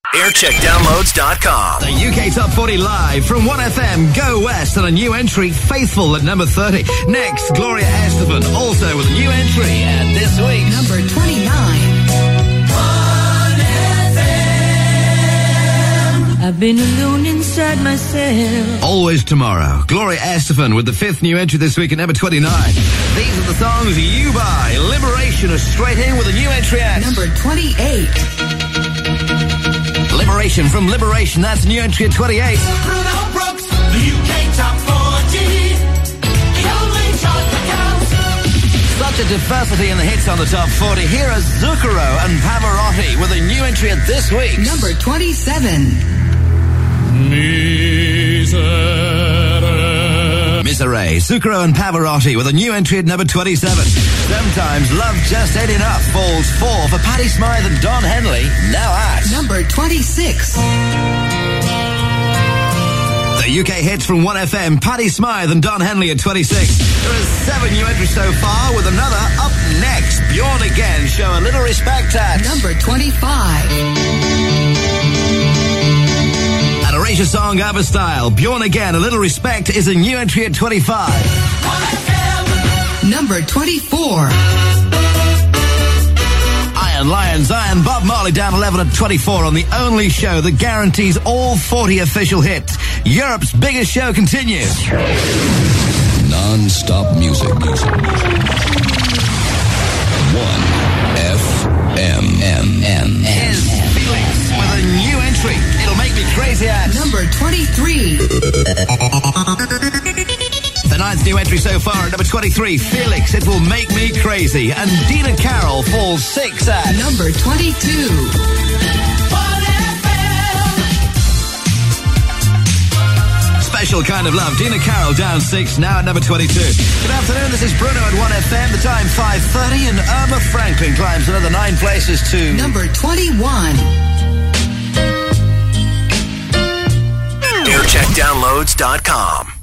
Aircheckdownloads.com. The UK Top 40 live from 1FM Go West and a new entry, Faithful at number 30. Next, Gloria Estefan, also with a new entry at this week's number 29. I've been alone inside myself. Always Tomorrow. Gloria Estefan with the 5th new entry this week at number 29. These are the songs you buy. Liberation is straight in with a new entry at number 28. Liberation from Liberation, that's a new entry at 28. Bruno Brooks, the UK Top 40. The only chart that counts. Such a diversity in the hits on the Top 40. Here are Zucchero and Pavarotti with a new entry at this week's number 27. Misery, Zucchero and Pavarotti with a new entry at number 27. Sometimes Love Just Ain't Enough falls 4 for Patti Smythe and Don Henley, now at number 26. The UK hits from 1FM, Patti Smythe and Don Henley at 26. There are 7 new entries so far, with another up next. Bjorn Again, Show a Little Respect at number 25. An Erasure song, ABBA style. Bjorn Again, A Little Respect is a new entry at 25. Number 24. Iron Lions, Iron Bob Marley down 11 at 24 on the only show that guarantees all 40 official hits. Europe's biggest show continues. Non-stop music. 1FM. Is Felix with a new entry. It'll make me crazy at number 23. The 9th new entry so far at number 23, Felix, It Will Make Me Crazy. And Dina Carroll falls 6 at number 22. Special Kind of Love. Dina Carroll down 6, now at number 22. Good afternoon, this is Bruno at 1FM. The time 5:30 and Irma Franklin climbs another 9 places to number 21. Aircheckdownloads.com.